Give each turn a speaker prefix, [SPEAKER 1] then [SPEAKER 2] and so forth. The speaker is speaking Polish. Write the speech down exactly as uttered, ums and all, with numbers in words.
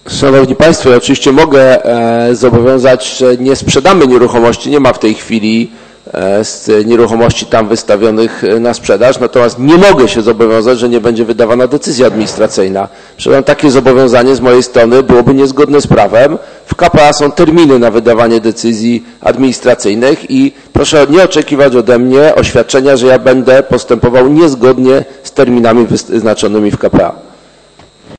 [SPEAKER 1] Szanowni Państwo, ja oczywiście mogę e, zobowiązać, że nie sprzedamy nieruchomości, nie ma w tej chwili e, z nieruchomości tam wystawionych na sprzedaż, natomiast nie mogę się zobowiązać, że nie będzie wydawana decyzja administracyjna. Przepraszam, takie zobowiązanie z mojej strony byłoby niezgodne z prawem. W K P A są terminy na wydawanie decyzji administracyjnych i proszę nie oczekiwać ode mnie oświadczenia, że ja będę postępował niezgodnie z terminami wyznaczonymi w K P A.